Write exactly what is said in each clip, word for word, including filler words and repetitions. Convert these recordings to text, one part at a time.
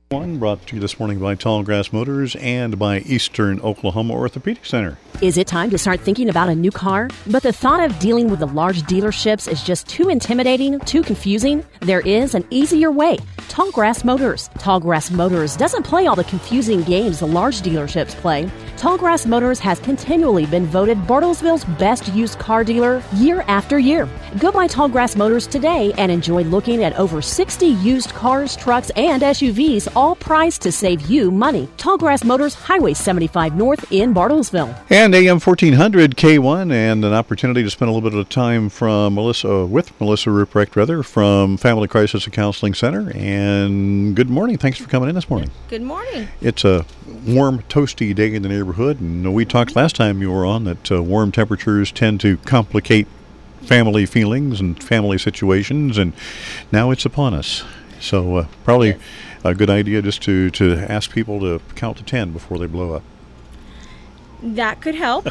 One brought to you this morning by Tallgrass Motors and by Eastern Oklahoma Orthopedic Center. Is it time to start thinking about a new car? But the thought of dealing with the large dealerships is just too intimidating, too confusing? There is an easier way. Tallgrass Motors. Tallgrass Motors doesn't play all the confusing games the large dealerships play. Tallgrass Motors has continually been voted Bartlesville's best used car dealer year after year. Go by Tallgrass Motors today and enjoy looking at over sixty used cars, trucks, and S U Vs, all priced to save you money. Tallgrass Motors, Highway seventy-five North in Bartlesville. And A M fourteen hundred K one, and an opportunity to spend a little bit of time from Melissa, with Melissa Ruprecht, rather, from Family Crisis and Counseling Center. And good morning. Thanks for coming in this morning. Good morning. It's a warm, toasty day in the neighborhood, and we talked last time you were on that uh, warm temperatures tend to complicate family feelings and family situations, and now it's upon us. So uh, probably Yes. a good idea just to, to ask people to count to ten before they blow up. That could help.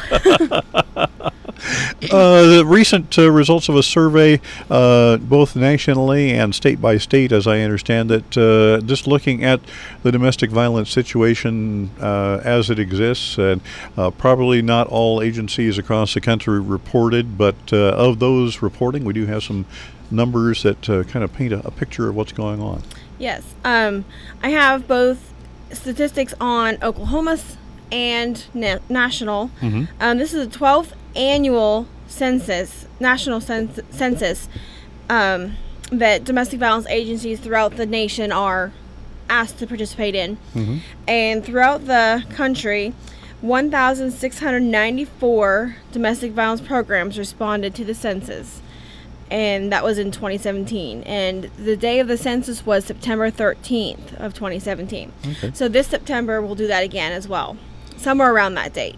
Uh, the recent uh, results of a survey, uh, both nationally and state by state, as I understand it, uh, just looking at the domestic violence situation uh, as it exists, and uh, probably not all agencies across the country reported, but uh, of those reporting, we do have some numbers that uh, kind of paint a, a picture of what's going on. Yes. Um, I have both statistics on Oklahoma's and na- national. Mm-hmm. Um, this is the twelfth annual census, national cens- census, um, that domestic violence agencies throughout the nation are asked to participate in. Mm-hmm. And throughout the country, one thousand six hundred ninety-four domestic violence programs responded to the census. And that was in twenty seventeen. And the day of the census was September thirteenth of twenty seventeen. Okay. So this September we'll do that again as well, somewhere around that date.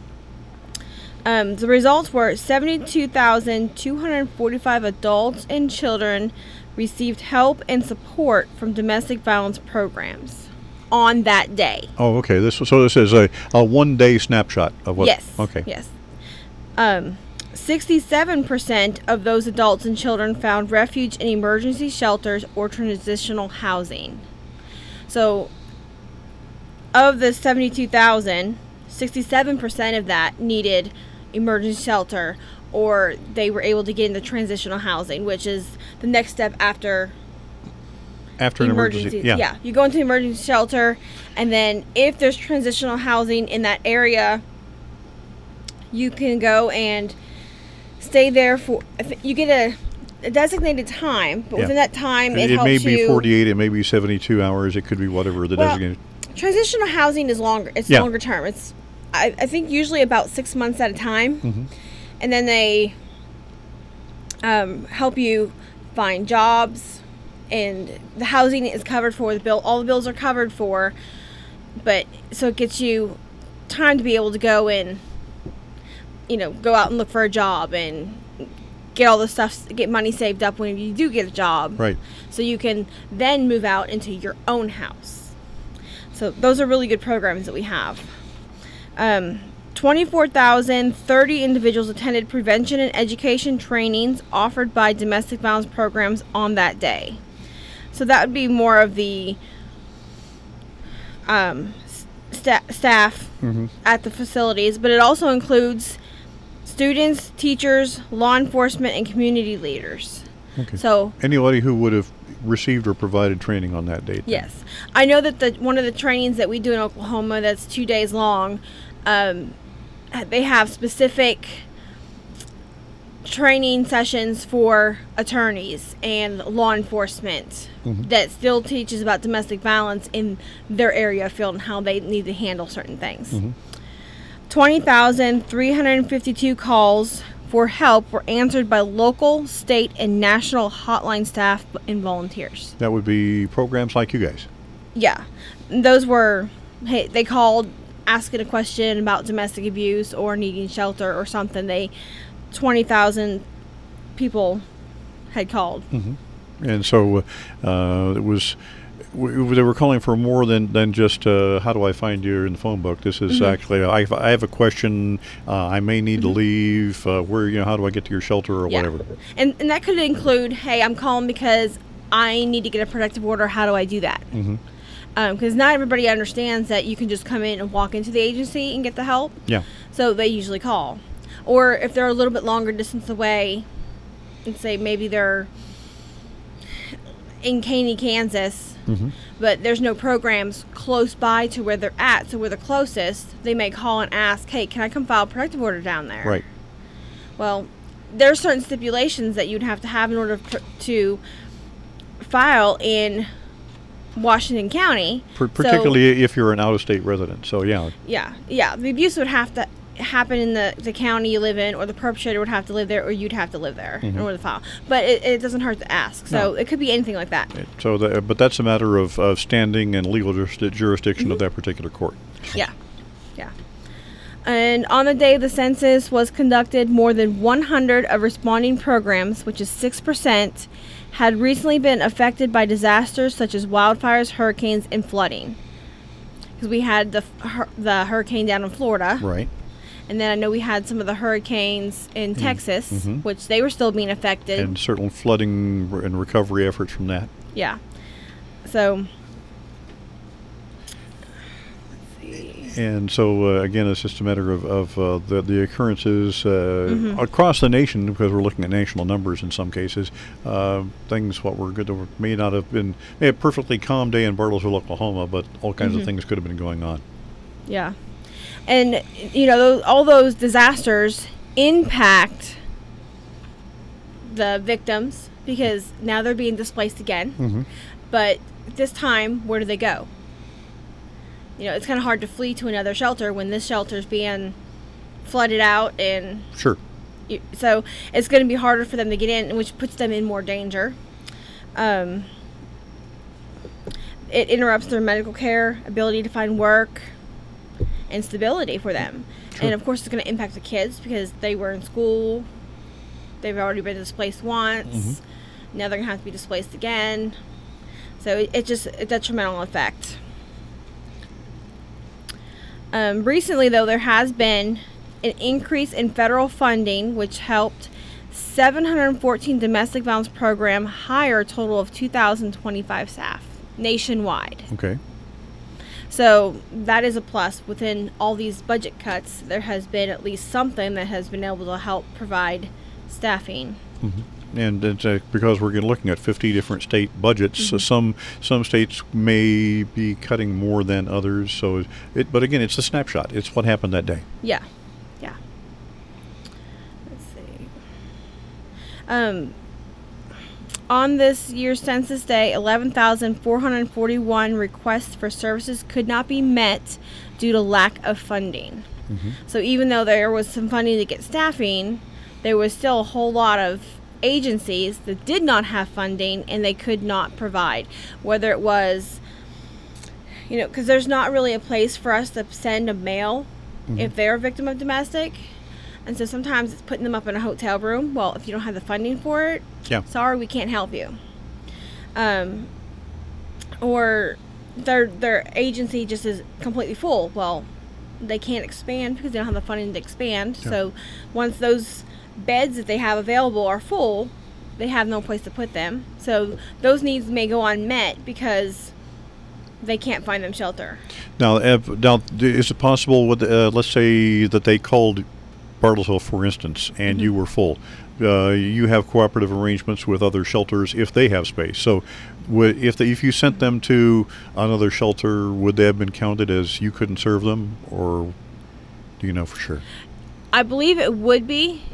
Um, the results were seventy-two thousand two hundred forty-five adults and children received help and support from domestic violence programs on that day. Oh, okay. This so this is a, a one-day snapshot of what? Yes. Okay. Yes. Um, sixty-seven percent of those adults and children found refuge in emergency shelters or transitional housing. So, of the seventy-two thousand, sixty-seven percent of that needed emergency shelter, or they were able to get into transitional housing, which is the next step after After an emergency. yeah. yeah, you go into emergency shelter, and then if there's transitional housing in that area, you can go and stay there for, you get a, a designated time, but Yeah. within that time, it, It, helps may be you. forty-eight, it may be seventy-two hours, it could be whatever the Well, designated. Transitional housing is longer. It's Yeah. longer term. It's, I, I think, usually about six months at a time, Mhm. and then they um, help you find jobs, and the housing is covered for. The bill, all the bills are covered for, but so it gets you time to be able to go and, you know, go out and look for a job and get all the stuff, get money saved up when you do get a job. Right. So you can then move out into your own house. So those are really good programs that we have. Um, twenty-four thousand thirty individuals attended prevention and education trainings offered by domestic violence programs on that day. So that would be more of the um, sta- staff Mm-hmm. at the facilities, but it also includes students, teachers, law enforcement, and community leaders. Okay. So Anybody who would have received or provided training on that date. then. yes, I know that the one of the trainings that we do in Oklahoma that's two days long, um, they have specific training sessions for attorneys and law enforcement Mhm. that still teaches about domestic violence in their area of field and how they need to handle certain things. Mhm. twenty thousand three hundred fifty-two calls for help were answered by local, state, and national hotline staff and volunteers. That would be programs like you guys. Yeah, those were, hey, they called asking a question about domestic abuse or needing shelter or something. They, twenty thousand people had called. Mm-hmm. And so uh, it was, w- they were calling for more than, than just uh, how do I find you in the phone book. This is Mhm. actually, I, I have a question, uh, I may need to Mhm. leave, uh, where, you know, how do I get to your shelter or Yeah. whatever. And, and that could include, hey, I'm calling because I need to get a protective order. How do I do that? Mm-hmm. because not everybody understands that you can just come in and walk into the agency and get the help. Yeah. So they usually call. Or if they're a little bit longer distance away, and say maybe they're in Caney, Kansas, Mm-hmm. but there's no programs close by to where they're at, so we're the closest, they may call and ask, hey, can I come file a protective order down there? Right. Well, there are certain stipulations that you'd have to have in order pr- to file in Washington County. P- particularly so, if you're an out-of-state resident. So, yeah. Yeah, yeah. The abuse would have to happen in the, the county you live in, or the perpetrator would have to live there, or you'd have to live there mm-hmm. in order to file. But it, it doesn't hurt to ask. So no. It could be anything like that. It, so, the, but that's a matter of, of standing and legal juris- jurisdiction mm-hmm. of that particular court. Yeah, yeah. And on the day the census was conducted, more than one hundred of responding programs, which is six percent, had recently been affected by disasters such as wildfires, hurricanes, and flooding. Because we had the hur- the hurricane down in Florida. Right. And then I know we had some of the hurricanes in mm. Texas, mm-hmm. which they were still being affected. And certain flooding and recovery efforts from that. Yeah. So... And so, uh, again, it's just a matter of, of uh, the, the occurrences uh, mm-hmm. across the nation, because we're looking at national numbers in some cases. Uh, things what were good to, may not have been may have perfectly calm day in Bartlesville, Oklahoma, but all kinds mm-hmm. of things could have been going on. Yeah. And, you know, those, all those disasters impact the victims because now they're being displaced again. Mm-hmm. But this time, where do they go? You know, it's kind of hard to flee to another shelter when this shelter's being flooded out, and sure. You, so it's going to be harder for them to get in, which puts them in more danger. Um, it interrupts their medical care, ability to find work, and stability for them. Sure. And of course, it's going to impact the kids because they were in school. They've already been displaced once. Mm-hmm. Now they're going to have to be displaced again. So it, it just a detrimental effect. Um, recently, though, there has been an increase in federal funding, which helped seven hundred fourteen domestic violence program hire a total of two thousand twenty-five staff nationwide. Okay. So that is a plus. Within all these budget cuts, there has been at least something that has been able to help provide staffing. Mm-hmm. And it's, uh, because we're looking at fifty different state budgets, mm-hmm. so some some states may be cutting more than others. So, it, but again, it's a snapshot. It's what happened that day. Yeah, yeah. Let's see. Um, on this year's Census Day, eleven thousand four hundred forty-one requests for services could not be met due to lack of funding. Mm-hmm. So even though there was some funding to get staffing, there was still a whole lot of agencies that did not have funding and they could not provide, whether it was, you know, because there's not really a place for us to send a mail mm-hmm. if they're a victim of domestic, and so sometimes it's putting them up in a hotel room. Well, if you don't have the funding for it, yeah, sorry, we can't help you. Um, or their their agency just is completely full. Well, they can't expand because they don't have the funding to expand. Yeah. So once those beds that they have available are full, they have no place to put them. So those needs may go unmet because they can't find them shelter. Now, Ev, now is it possible, with, uh, let's say that they called Bartlesville, for instance, and mm-hmm. you were full. Uh, you have cooperative arrangements with other shelters if they have space. So w- if, they, if you sent them to another shelter, would they have been counted as you couldn't serve them, or do you know for sure? I believe it would be.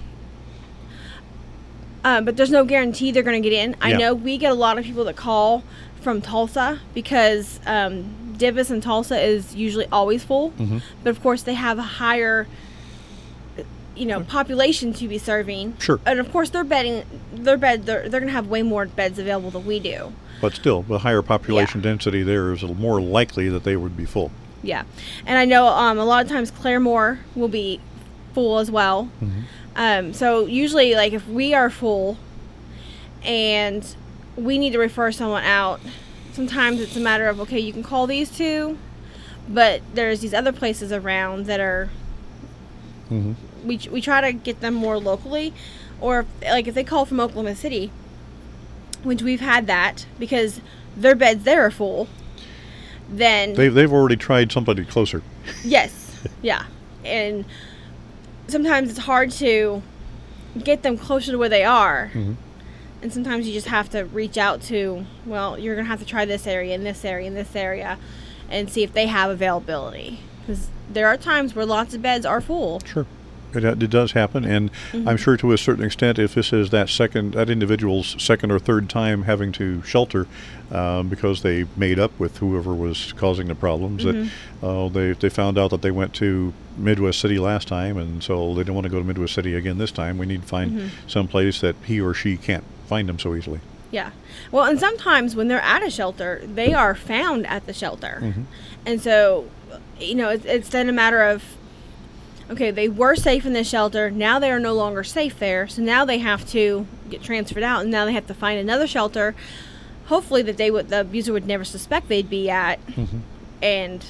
Um, but there's no guarantee they're going to get in. I yeah. know we get a lot of people that call from Tulsa because um, Divis in Tulsa is usually always full. Mm-hmm. But, of course, they have a higher, you know, population to be serving. Sure. And, of course, their bedding, their bed, they're, they're going to have way more beds available than we do. But still, the higher population yeah. density there is more likely that they would be full. Yeah. And I know um, a lot of times Claremore will be full as well. Mm-hmm. Um, so usually, like, if we are full and we need to refer someone out, sometimes it's a matter of, okay, you can call these two, but there's these other places around that are, mm-hmm. we we try to get them more locally, or, like, if they call from Oklahoma City, which we've had that, because their beds there are full, then They've, they've already tried somebody closer. yes, yeah. And sometimes it's hard to get them closer to where they are. Mm-hmm. And sometimes you just have to reach out to, well, you're going to have to try this area and this area and this area and see if they have availability. Because there are times where lots of beds are full. Sure. It, it does happen, and Mm-hmm. I'm sure to a certain extent, if this is that second, that individual's second or third time having to shelter um, because they made up with whoever was causing the problems, Mm-hmm. that uh, they they found out that they went to Midwest City last time, and so they don't want to go to Midwest City again this time. We need to find Mm-hmm. some place that he or she can't find them so easily. Yeah. Well, and sometimes when they're at a shelter, they are found at the shelter. Mm-hmm. And so, you know, it's, it's then a matter of, okay, they were safe in this shelter. Now they are no longer safe there. So now they have to get transferred out, and now they have to find another shelter, hopefully that they would, the abuser would never suspect they'd be at, Mm-hmm. and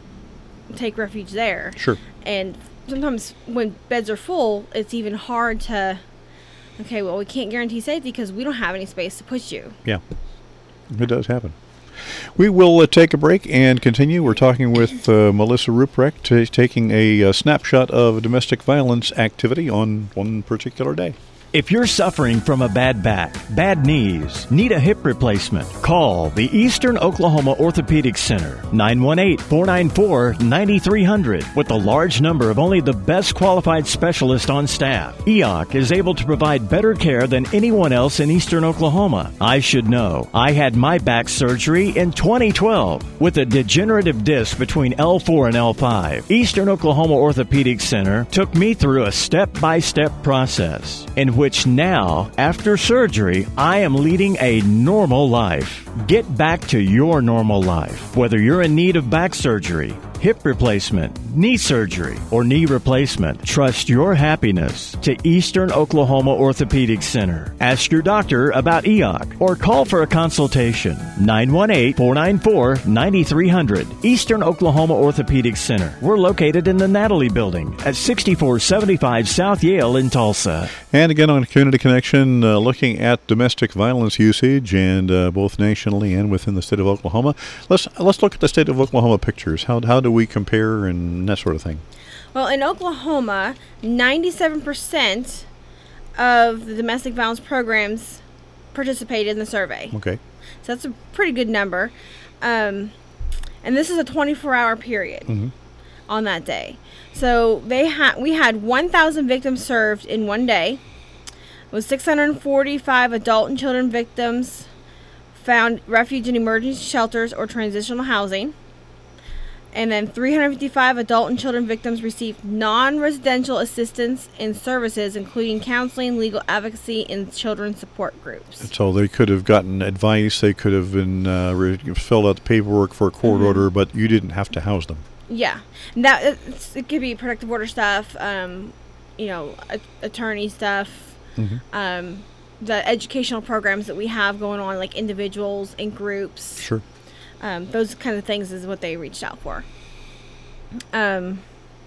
take refuge there. Sure. And sometimes when beds are full, it's even hard to, okay, well, we can't guarantee safety because we don't have any space to put you. Yeah, it does happen. We will uh, take a break and continue. We're talking with uh, Melissa Ruprecht, t- taking a uh, snapshot of domestic violence activity on one particular day. If you're suffering from a bad back, bad knees, need a hip replacement, call the Eastern Oklahoma Orthopedic Center, nine one eight, four nine four, nine three zero zero. With a large number of only the best qualified specialists on staff, E O C is able to provide better care than anyone else in Eastern Oklahoma. I should know. I had my back surgery in twenty twelve with a degenerative disc between L four and L five. Eastern Oklahoma Orthopedic Center took me through a step-by-step process in which now, after surgery, I am leading a normal life. Get back to your normal life. Whether you're in need of back surgery, hip replacement, knee surgery, or knee replacement, trust your happiness to Eastern Oklahoma Orthopedic Center. Ask your doctor about E O C or call for a consultation. nine one eight, four nine four, nine three zero zero. Eastern Oklahoma Orthopedic Center. We're located in the Natalie Building at sixty-four seventy-five South Yale in Tulsa. And again on Community Connection, uh, looking at domestic violence usage, and uh, both nationally and within the state of Oklahoma. Let's let's look at the state of Oklahoma pictures. How how do we compare and that sort of thing? Well, in Oklahoma, ninety-seven percent of the domestic violence programs participated in the survey. Okay. So that's a pretty good number. Um, and this is a twenty-four hour period Mm-hmm. on that day. So they had we had one thousand victims served in one day. It was six hundred forty-five adult and children victims found refuge in emergency shelters or transitional housing. And then three hundred fifty-five adult and children victims received non-residential assistance and services, including counseling, legal advocacy, and children's support groups. So they could have gotten advice. They could have been uh, re- filled out the paperwork for a court Mhm. order, but you didn't have to house them. Yeah, and that it's, it could be protective order stuff, um, you know, a, attorney stuff, Mm-hmm. um, the educational programs that we have going on, like individuals and groups. Sure. Um, those kind of things is what they reached out for. Um,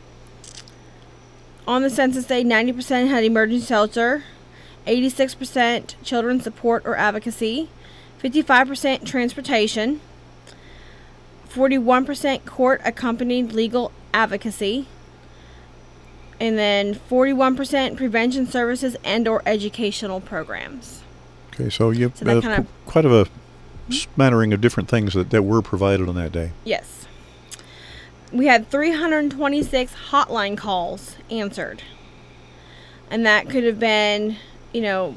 on the census day, ninety percent had emergency shelter, eighty-six percent children's support or advocacy, fifty-five percent transportation, forty-one percent court-accompanied legal advocacy, and then forty-one percent prevention services and or educational programs. Okay, so you So that have kind qu- of- quite of a smattering of different things that, that were provided on that day. Yes. We had three hundred twenty-six hotline calls answered. And that could have been, you know,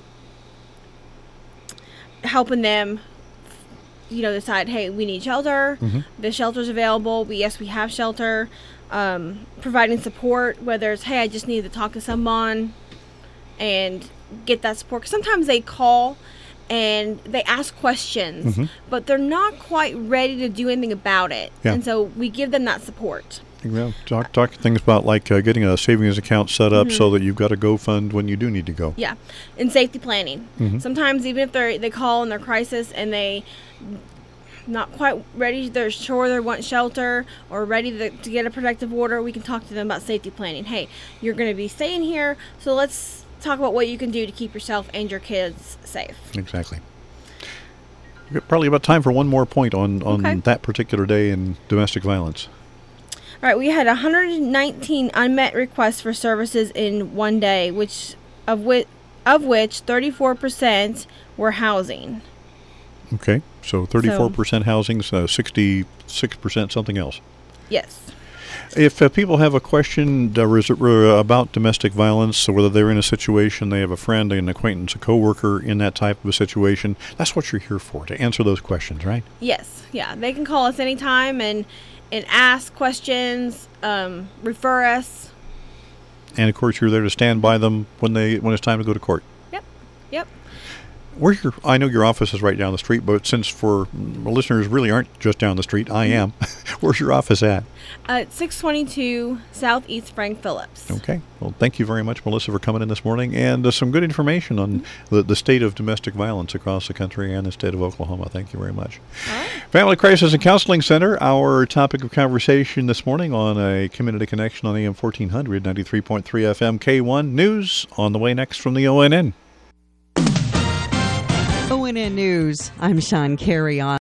helping them, you know, decide, hey, we need shelter. Mm-hmm. The shelter's available. We, yes, we have shelter. Um, providing support, whether it's, hey, I just need to talk to someone and get that support. 'Cause sometimes they call and they ask questions, Mhm. but they're not quite ready to do anything about it. Yeah. And so we give them that support. You know, talk talk things about like uh, getting a savings account set up Mm-hmm. so that you've got a go fund when you do need to go. Yeah. And safety planning. Mhm. Sometimes even if they they call in their crisis and they not quite ready, they're sure they want shelter or ready to, to get a protective order, we can talk to them about safety planning. Hey, you're going to be staying here, so let's talk about what you can do to keep yourself and your kids safe. Exactly. probably about time for one more point on, on Okay. that particular day in domestic violence. All right, we had one hundred nineteen unmet requests for services in one day, which of which of which thirty-four percent were housing. Okay, so thirty-four percent housing, so sixty-six percent something else. Yes. If uh, people have a question uh, res- uh, about domestic violence, so whether they're in a situation, they have a friend, an acquaintance, a coworker in that type of a situation, that's what you're here for, to answer those questions, right? Yes. Yeah. They can call us anytime and and ask questions, um, refer us. And of course, you're there to stand by them when they when it's time to go to court. Yep. Yep. Where's your? I know your office is right down the street, but since for listeners really aren't just down the street, I am. Where's your office at? Uh, six twenty-two Southeast Frank Phillips. Okay. Well, thank you very much, Melissa, for coming in this morning, and uh, some good information on the, the state of domestic violence across the country and the state of Oklahoma. Thank you very much. All right. Family Crisis and Counseling Center, our topic of conversation this morning on a Community Connection on A M fourteen hundred, ninety-three point three F M K one. News on the way next from the O N N. O N N News. I'm Sean Carey on.